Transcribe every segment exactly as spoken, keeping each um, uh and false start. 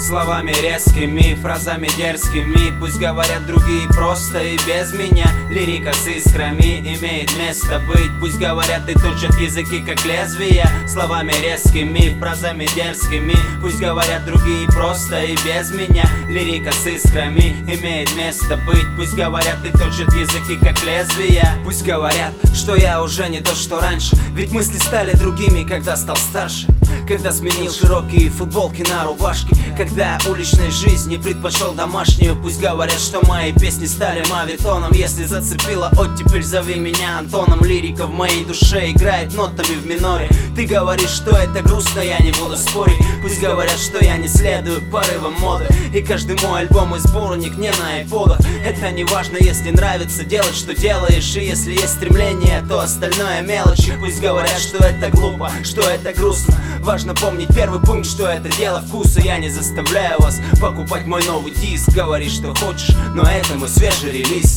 Словами резкими, фразами дерзкими, пусть говорят другие просто и без меня. Лирика с искрами имеет место быть, пусть говорят и точат языки как лезвия. Словами резкими, фразами дерзкими, пусть говорят другие просто и без меня. Лирика с искрами имеет место быть, пусть говорят и точат языки как лезвия. Пусть говорят, что я уже не то, что раньше, ведь мысли стали другими, когда стал старше. Когда сменил широкие футболки на рубашки, когда уличной жизни предпочел домашнюю. Пусть говорят, что мои песни стали мавитоном. Если зацепила оттепель, зови меня Антоном. Лирика в моей душе играет нотами в миноре. Ты говоришь, что это грустно, я не буду спорить. Пусть говорят, что я не следую порывам моды, и каждый мой альбом и сборник не на айподах. Это не важно, если нравится делать, что делаешь, и если есть стремление, то остальное мелочи. Пусть говорят, что это глупо, что это грустно. Важно помнить первый пункт, что это дело вкуса. Я не заставляю вас покупать мой новый диск. Говори, что хочешь, но это мой свежий релиз.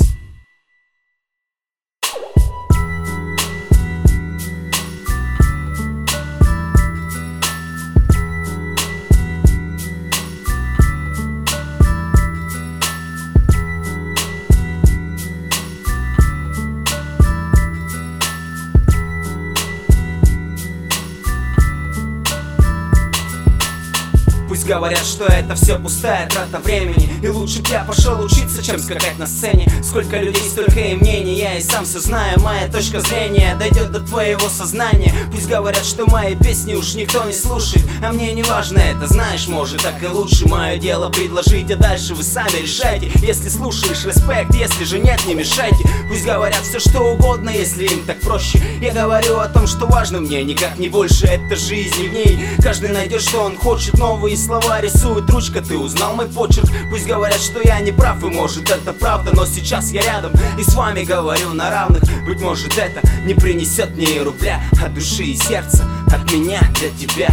Пусть говорят, что это все пустая трата времени, и лучше б я пошел учиться, чем скакать на сцене. Сколько людей, столько и мнений, я и сам все знаю. Моя точка зрения дойдет до твоего сознания. Пусть говорят, что мои песни уж никто не слушает, а мне не важно это, знаешь, может так и лучше. Мое дело предложить, а дальше вы сами решайте. Если слушаешь, респект, если же нет, не мешайте. Пусть говорят все что угодно, если им так проще. Я говорю о том, что важно мне, никак не больше. Это жизнь, и в ней каждый найдет, что он хочет. Новые слова рисует ручка, ты узнал мой почерк. Пусть говорят, что я не прав, и может это правда, но сейчас я рядом и с вами говорю на равных. Быть может это не принесет мне и рубля от души и сердца, от меня для тебя.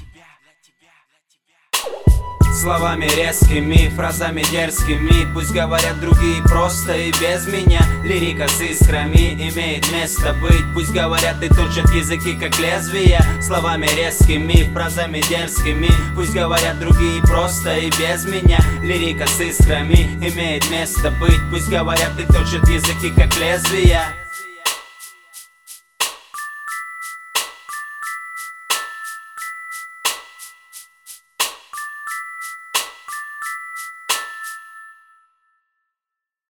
Словами резкими, фразами дерзкими, пусть говорят другие просто и без меня. Лирика с искрами имеет место быть, пусть говорят и точат языки как лезвия. Словами резкими, фразами дерзкими, пусть говорят другие просто и без меня. Лирика с искрами имеет место быть, пусть говорят и точат языки как лезвия.